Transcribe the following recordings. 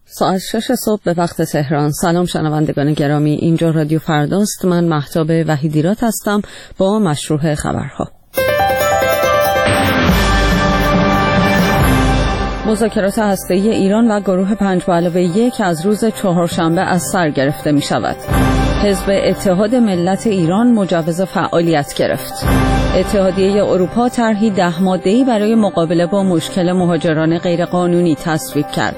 ساعت 6 صبح به وقت تهران. سلام شنوندگان گرامی، اینجا رادیو فرداست. من مهتاب وحیدیرات هستم با مشروع خبرها. مذاکرات هسته‌ای ایران و گروه 5+1 از روز چهارشنبه از سر گرفته می شود. حزب اتحاد ملت ایران مجوز فعالیت گرفت. اتحادیه اروپا طرحی 10 ماده‌ای برای مقابله با مشکل مهاجران غیرقانونی تصویب کرد.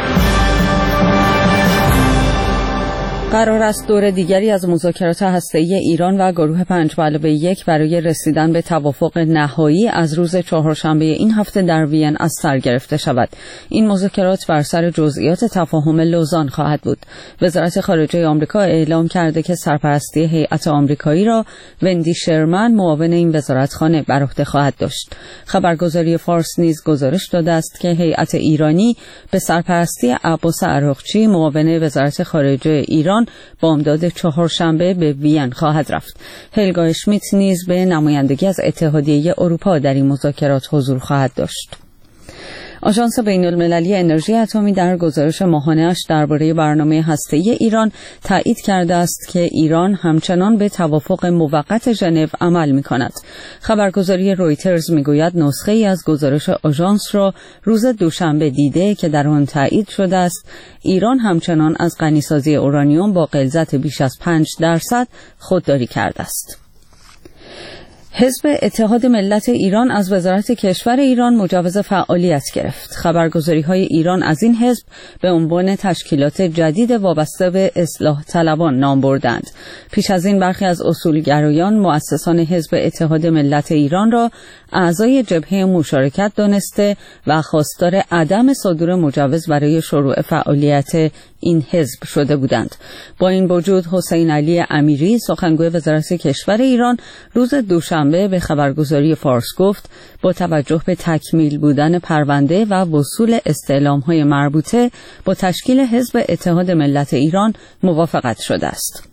قرار است دور دیگری از مذاکرات هسته‌ای ایران و گروه 5+1 برای رسیدن به توافق نهایی از روز چهارشنبه این هفته در وین از سر گرفته شود. این مذاکرات بر سر جزئیات تفاهم لوزان خواهد بود. وزارت خارجه آمریکا اعلام کرده که سرپرستی هیئت آمریکایی را وندی شرمن معاون این وزارتخانه بر عهده خواهد داشت. خبرگزاری فارس نیز گزارش داده است که هیئت ایرانی به سرپرستی عباس عراقچی معاون وزارت خارجه ایران بامداد چهارشنبه به وین خواهد رفت. هلگا اشمیت نیز به نمایندگی از اتحادیه اروپا در این مذاکرات حضور خواهد داشت. آژانس بین‌المللی انرژی اتمی در گزارش ماهانه‌اش درباره برنامه هسته‌ای ایران تایید کرده است که ایران همچنان به توافق موقت ژنو عمل می‌کند. خبرگزاری رویترز می‌گوید نسخه‌ای از گزارش آژانس را روز دوشنبه دیده که در آن تایید شده است ایران همچنان از غنیسازی اورانیوم با غلظت بیش از 5% خودداری کرده است. حزب اتحاد ملت ایران از وزارت کشور ایران مجوز فعالیت گرفت. خبرگزاری‌های ایران از این حزب به عنوان تشکیلات جدید وابسته به اصلاح طلبان نام بردند. پیش از این برخی از اصولگرایان مؤسسان حزب اتحاد ملت ایران را اعضای جبهه مشارکت دانسته و خواستار عدم صدور مجوز برای شروع فعالیت این حزب شده بودند. با این وجود حسین علی امیری سخنگوی وزارت کشور ایران روز دوشنبه به خبرگزاری فارس گفت با توجه به تکمیل بودن پرونده و وصول استعلام‌های مربوطه با تشکیل حزب اتحاد ملت ایران موافقت شده است.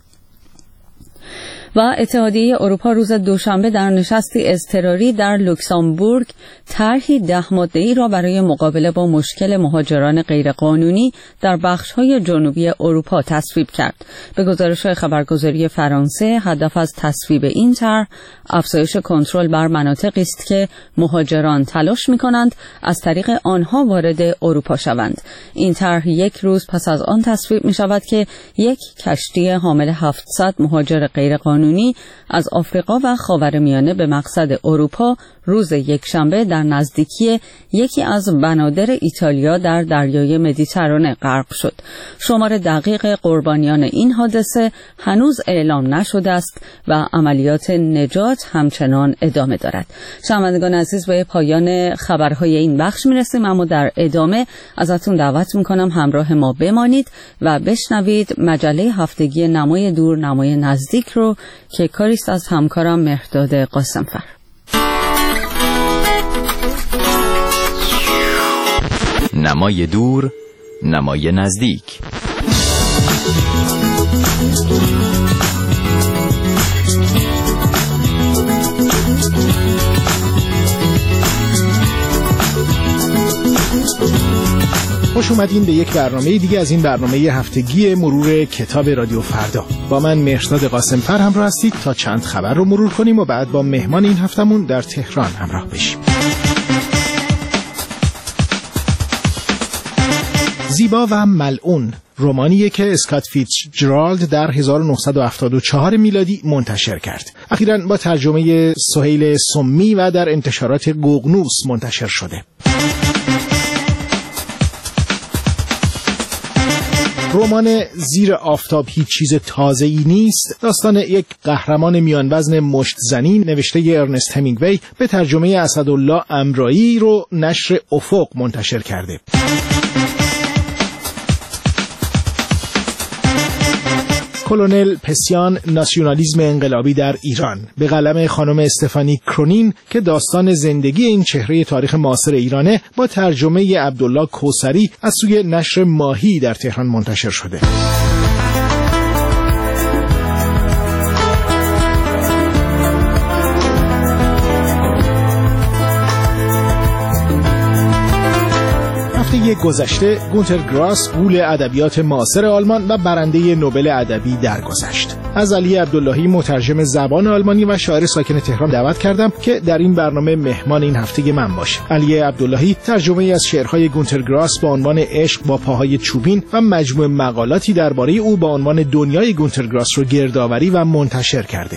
و اتحادیه اروپا روز دوشنبه در نشستی اضطراری در لوکزامبورگ طرحی 10 ماده‌ای را برای مقابله با مشکل مهاجران غیرقانونی در بخش‌های جنوبی اروپا تصویب کرد. به گزارش خبرگزاری فرانسه هدف از تصویب این طرح افزایش کنترل بر مناطقی است که مهاجران تلاش می‌کنند از طریق آنها وارد اروپا شوند. این طرح یک روز پس از آن تصویب می‌شود که یک کشتی حامل 700 مهاجر غیرقانونی از آفریقا و خاورمیانه به مقصد اروپا روز یکشنبه در نزدیکی یکی از بنادر ایتالیا در دریای مدیترانه غرق شد. شمار دقیق قربانیان این حادثه هنوز اعلام نشده است و عملیات نجات همچنان ادامه دارد. شنوندگان عزیز، به پایان خبرهای این بخش میرسیم، اما در ادامه ازتون دعوت میکنم همراه ما بمانید و بشنوید مجله هفتگی نمای دور نمای نزدیک رو که کاریست از همکارم مهرداد قاسمفر. نمای دور نمای نزدیک. خوش اومدین به یک برنامه دیگه از این برنامه هفتگی مرور کتاب رادیو فردا. با من مهرداد قاسمفر همراه هستید تا چند خبر رو مرور کنیم و بعد با مهمان این هفتمون در تهران همراه بشیم. زیبا و ملعون رمانیه که اسکات فیتزجرالد در 1974 میلادی منتشر کرد. اخیراً با ترجمه سهیل سمی و در انتشارات ققنوس منتشر شده. رمان زیر آفتاب هیچ چیز تازه‌ای نیست داستان یک قهرمان میان وزن مشت زنی نوشته ارنست همینگوی به ترجمه اسدالله امرایی رو نشر افق منتشر کرده. کلونل پسیان ناسیونالیسم انقلابی در ایران به قلم خانم استفانی کرونین که داستان زندگی این چهره تاریخ معاصر ایرانه با ترجمه عبدالله کوثری از سوی نشر ماهی در تهران منتشر شده. هفته گذشته گونتر گراس غول ادبیات معاصر آلمان و برنده نوبل ادبی درگذشت. از علی عبداللهی مترجم زبان آلمانی و شاعر ساکن تهران دعوت کردم که در این برنامه مهمان این هفته من باشه. علی عبداللهی ترجمه از شعرهای گونتر گراس با عنوان عشق با پاهای چوبین و مجموعه مقالاتی درباره او با عنوان دنیای گونتر گراس رو گردآوری و منتشر کرده.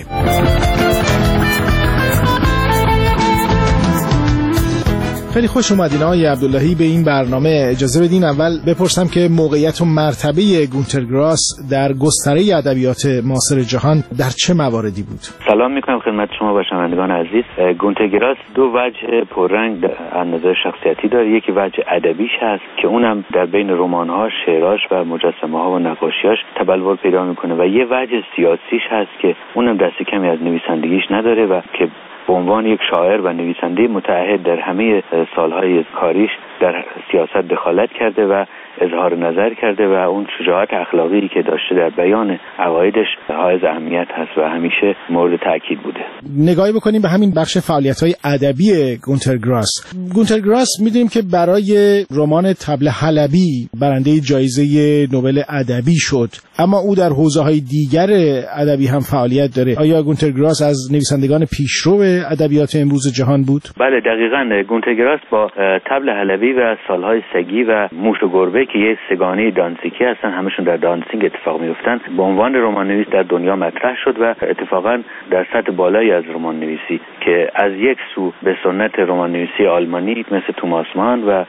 خیلی خوش اومدین آقای عبداللهی به این برنامه. اجازه بدین اول بپرسم که موقعیت و مرتبه گونتر گراس در گستره ادبیات معاصر جهان در چه مواردی بود؟ سلام میکنم خدمت شما و شنوندگان عزیز. گونتر گراس دو وجه پررنگ از نظر شخصیتی داره. یکی وجه ادبیش هست که اونم در بین رمان‌هاش، شعراش و مجسمه‌ها و نقاشیاش تبلور پیدا میکنه و یه وجه سیاسیش هست که اونم دست کمی از نویسندگیش نداره و که به عنوان یک شاعر و نویسنده متعهد در همه سالهای کاریش در سیاست دخالت کرده و اظهار نظر کرده و اون شجاعت اخلاقی که داشته در بیان عقایدش حائز اهمیت هست و همیشه مورد تاکید بوده. نگاهی بکنیم به همین بخش فعالیت‌های ادبی گونتر گراس. گونتر گراس می‌دونیم که برای رمان طبل حلبی برنده جایزه نوبل ادبی شد، اما او در حوزه‌های دیگر ادبی هم فعالیت داره. آیا گونتر گراس از نویسندگان پیشرو ادبیات امروز جهان بود؟ بله دقیقاً. گونتر گراس با طبل حلبی و سالهای سگی و موش و گربه که یه سگانه دانسیکی هستن، همشون در دانسینگ اتفاق میفتن، به عنوان رمان‌نویس در دنیا مطرح شد و اتفاقاً در سطح بالایی از رمان‌نویسی که از یک سو به سنت رمان‌نویسی آلمانی مثل توماس مان و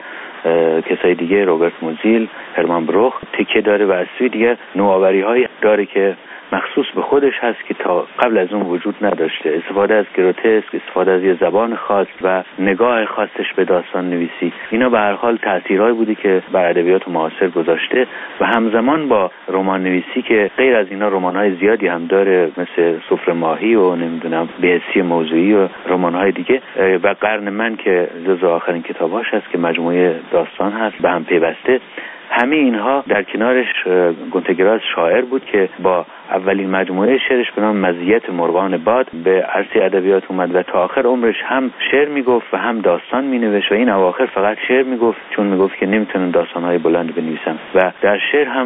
کسای دیگه، روبرت موزیل، هرمان بروخ تکیه داره و از سوی دیگه نوآوری‌هایی داره که مخصوص به خودش هست که تا قبل از اون وجود نداشته. استفاده از گروتسک، استفاده از یه زبان خاص و نگاه خاصش به داستان نویسی، اینا به هر حال تأثیرهایی بودی که بر ادبیات معاصر گذاشته و همزمان با رمان نویسی که غیر از اینا رمان‌های زیادی هم داره مثل سفره ماهی و نمیدونم بهشتی موضوعی و رمان‌های دیگه و قرن من که جزو آخرین کتاباش هست که مجموعه داستان هست به هم پیوسته. همه اینها در کنارش گونتر گراس شاعر بود که با اولین مجموعه شعرش به نام مزیت مرغان باد به عرصه ادبیات اومد و تا آخر عمرش هم شعر میگفت و هم داستان مینوشت و این اواخر فقط شعر میگفت چون میگفت که نمیتونم داستانهای بلند بنویسم و در شعر هم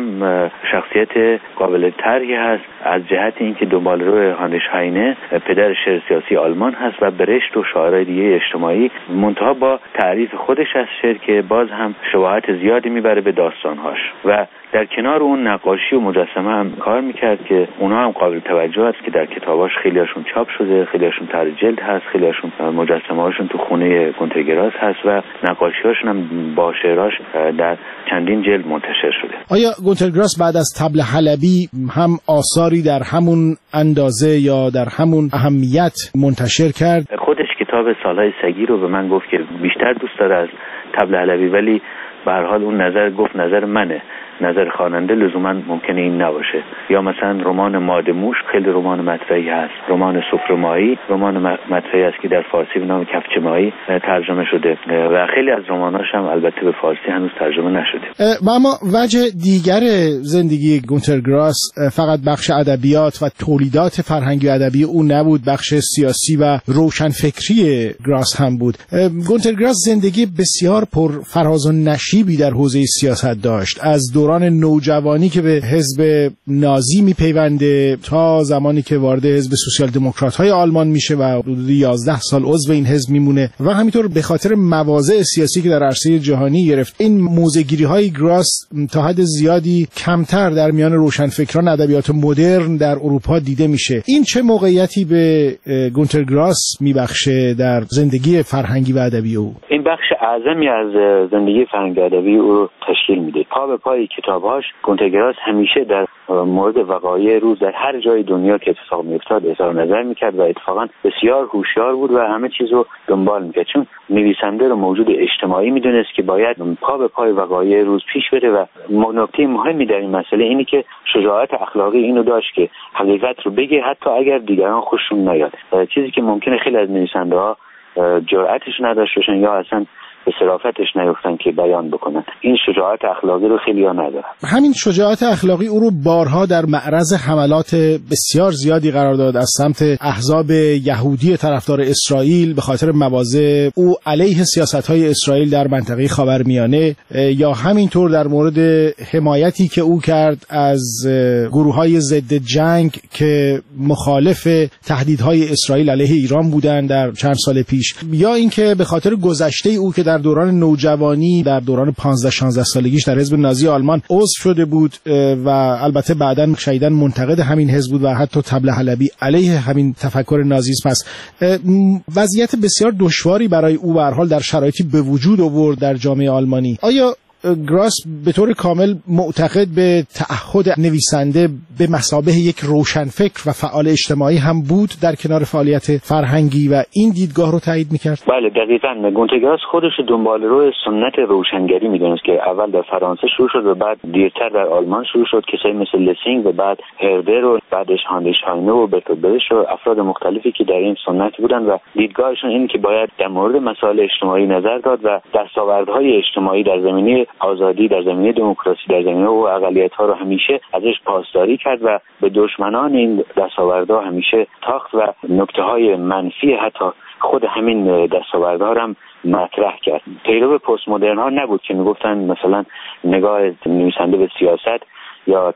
شخصیت قابل طرحی هست از جهت اینکه دنبالرو هانریش هاینه پدر شعر سیاسی آلمان هست و برشت و شاعرای دیگه اجتماعی، منتها با تعریف خودش از شعر که باز هم شباهت زیادی میبره به داستانهاش و در کنار اون نقاشی و مجسمه هم کار میکرد که اونا هم قابل توجه است که در کتاباش خیلیاشون چاپ شده، خیلیاشون طرح جلد هست، خیلیاشون مجسمه هاشون تو خونه گونتر گراس هست و نقاشی هاشون هم با شعراش در چندین جلد منتشر شده. آیا گونتر گراس بعد از طبل حلبی هم آثاری در همون اندازه یا در همون اهمیت منتشر کرد؟ خودش کتاب سالهای سگی رو به من گفت که بیشتر دوست داره از طبل حلبی، ولی به هر حال اون نظر گفت نظر منه، نظر خواننده لزوما ممکنه این نباشه. یا مثلا رمان مادموش خیلی رمان مطرحی هست، رمان سفره ماهی رمان مطرحی است که در فارسی به نام کفچه ماهی ترجمه شده و خیلی از رماناش هم البته به فارسی هنوز ترجمه نشده. و اما وجه دیگر زندگی گونتر گراس فقط بخش ادبیات و تولیدات فرهنگی و ادبی او نبود، بخش سیاسی و روشنفکری گراس هم بود. گونتر گراس زندگی بسیار پر فراز و نشیبی در حوزه سیاست داشت، از دوران نوجوانی که به حزب نازی میپیونده تا زمانی که وارد حزب سوسیال دموکرات های آلمان میشه و حدود 11 سال عضو این حزب میمونه و همینطور به خاطر مواضع سیاسی که در عرصه جهانی گرفت. این موزه‌گیری های گراس تا حد زیادی کمتر در میان روشنفکران ادبیات مدرن در اروپا دیده میشه. این چه موقعیتی به گونتر گراس میبخشه در زندگی فرهنگی و ادبی او؟ این بخش اعظمی از زندگی فرهنگی ادبی او رو تشکیل میده. پا به پای کتاباش گونتر گراس همیشه در مورد وقایع روز در هر جای دنیا که اتفاق میافتاد اظهار نظر میکرد و اتفاقا بسیار هوشیار بود و همه چیز رو دنبال میکرد، چون نویسنده رو موجود اجتماعی میدونست که باید پا به پای وقایع روز پیش بره و نکته مهمی در این مسئله اینه که شجاعت اخلاقی اینو داشت که حقیقت رو بگه حتی اگر دیگران خوششون نیاد، چیزی که ممکنه خیلی از نویسنده‌ها جرأتش نداشته باشن یا اصلا به صرافتش نیفتن که بیان بکنن. این شجاعت اخلاقی رو خیلی‌ها ندارن. همین شجاعت اخلاقی او رو بارها در معرض حملات بسیار زیادی قرار داد از سمت احزاب یهودی طرفدار اسرائیل به خاطر مواضع او علیه سیاست‌های اسرائیل در منطقه خاورمیانه، یا همینطور در مورد حمایتی که او کرد از گروه‌های ضد جنگ که مخالف تهدیدهای اسرائیل علیه ایران بودند در چند سال پیش، یا اینکه به خاطر گذشته او که در دوران نوجوانی در دوران 15-16 سالگیش در حزب نازی آلمان عضو شده بود و البته بعداً شدیداً منتقد همین حزب بود و حتی طبل حلبی علیه همین تفکر نازیسم است. وضعیت بسیار دشواری برای او به هر حال در شرایطی به وجود آورد در جامعه آلمانی. آیا گراس به طور کامل معتقد به تعهد نویسنده به مثابه یک روشنفکر و فعال اجتماعی هم بود در کنار فعالیت فرهنگی و این دیدگاه رو تایید میکرد؟ بله دقیقاً. گونته گراس خودش دنباله‌رو سنت روشنگری میدونست که اول در فرانسه شروع شد و بعد دیرتر در آلمان شروع شد. کسایی مثل لسینگ و بعد هردر و بعدش هاندیشهاینه و برتولد برش و افراد مختلفی که در این سنت بودن و دیدگاهشون این که باید در مورد مسائل اجتماعی نظر داد و دستاوردهای اجتماعی در زمینه آزادی، در زمینه دموکراسی، در زمینه و اقلیت‌ها رو همیشه ازش پاسداری کرد و به دشمنان این دستاوردها همیشه تاخت و نکته‌های منفی حتی خود همین دستاوردها رو هم مطرح کرد. پیرو پست مدرن ها نبود که میگفتن مثلا نگاه نویسنده به سیاست یا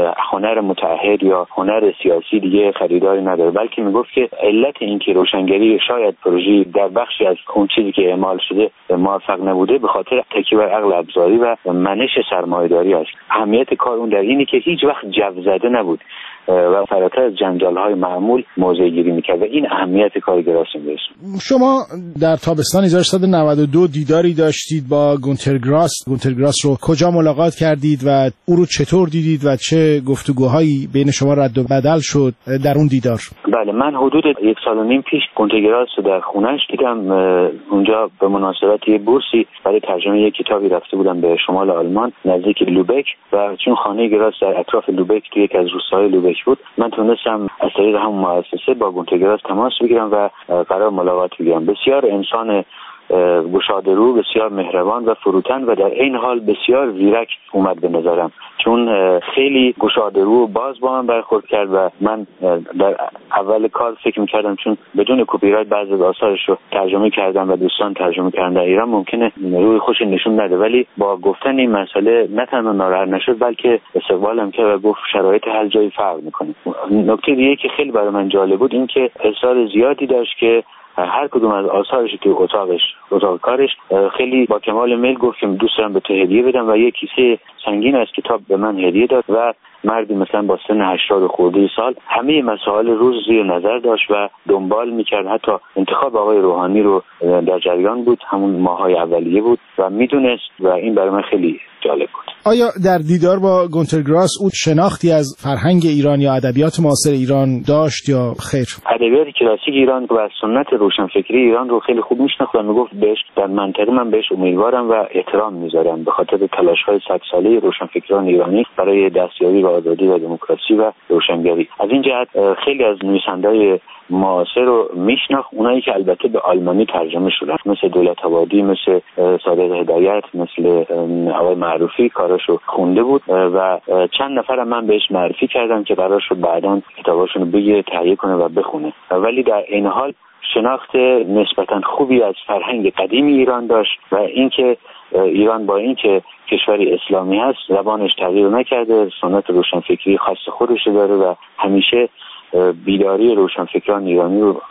هنر متعهد یا هنر سیاسی دیگه خریداری نداره، بلکه میگفت که علت این که روشنگری شاید پروژه در بخشی از اون چیزی که اعمال شده موفق نبوده به خاطر تکیه بر عقل ابزاری و منش سرمایه‌داری است. اهمیت کار اون در اینه که هیچ وقت جو زده نبود و فراتر از جنجال‌های معمول موضع گیری می‌کرد و این اهمیت کار گراس بود. شما در تابستان 1392 دیداری داشتید با گونتر گراس. گونتر گراس رو کجا ملاقات کردید و او رو چطور دیدید و چه گفتگوهایی بین شما رد و بدل شد در اون دیدار؟ بله، من حدود 1.5 سال پیش گونتر گراس رو در خونه‌اش دیدم. اونجا به مناسبت یه بورسی برای ترجمه یک کتابی رفته بودم به شمال آلمان نزدیک لوبک و چون خانه گراس در اطراف لوبک توی یک از روستاهای لوبک بود، من تونستم از طریق همون مؤسسه با گونتر گراس تماس بگیرم و قرار ملاقات بگیرم. بسیار انسان گشاده‌رو، بسیار مهربان و فروتن و در این حال بسیار زیرک اومد به نظرم، چون خیلی گشاده‌رو و باز با من برخورد کرد و من در اول کار فکر می‌کردم چون بدون کپی رایت بعضی از آثارش رو ترجمه کردم و دوستان ترجمه کردن در ایران ممکنه روی خوش نشون نده، ولی با گفتن این مسئله نه تنها ناراحت نشد بلکه استقبالم کرد و گفت شرایط هر جایی فرق می‌کنه. نکته دیگه که خیلی برای من جالب بود این که اصرار زیادی داشت که هر کدوم از آثارش که اتاق کارش خیلی با کمال میل گفت که دوست دارم به تو هدیه بدم و یک کیسه سنگین از کتاب به من هدیه داد و مردی مثلا با سن 80 خورده سال همه مسائل روز زیر نظر داشت و دنبال میکرد. حتی انتخاب آقای روحانی رو در جریان بود، همون ماهای اولیه بود و میدونست و این برای من خیلی جالب بود. آیا در دیدار با گونتر گراس او شناختی از فرهنگ ایران یا ادبیات معاصر ایران داشت یا خیر؟ ادبیات کلاسیک ایران و سنت روشنفکری ایران رو خیلی خوب میشناخت و میگفت بهش در منطقه من بهش امیدوارم و احترام میذارم به خاطر تلاش‌های 100 ساله روشنفکران ایرانی برای دستیابی به آزادی و دموکراسی و روشنگری. از این جهت خیلی از نویسنده‌های معاصر رو میشناخت، اونایی که البته به آلمانی ترجمه شدن مثل دولت‌آبادی، مثل صادق هدایت، مثل آقای معروفی کاراشو خونده بود و چند نفرم من بهش معرفی کردم که قرار شد بعداً کتاباشونو بگیره، تهیه کنه و بخونه، ولی در این حال شناخت نسبتاً خوبی از فرهنگ قدیم ایران داشت و اینکه ایران با اینکه کشوری اسلامی هست زبانش تغییر نکرده، سنت روشنفکری خاص خودش داره و همیشه بیداری روشنفکران ایرانی رو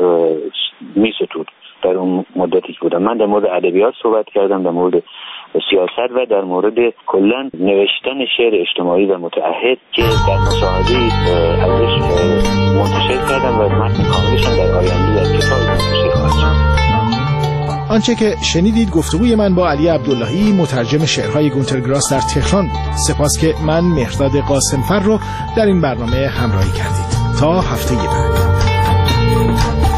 می‌ستود. در اون مدتی که بودم من در مورد ادبیات صحبت کردم، در مورد سیاست و در مورد کلا نوشتن شعر اجتماعی و متعهد که در مصاحبه‌ای ازش منتشر کردم و متن کاملش در آینده از کتاب منتشر خواهد شد. آنچه که شنیدید گفتگوی من با علی عبداللهی مترجم شعرهای گونتر گراس در تهران. سپاس که من مهرداد قاسمفر رو در این برنامه همراهی کردید. تا هفته بعد.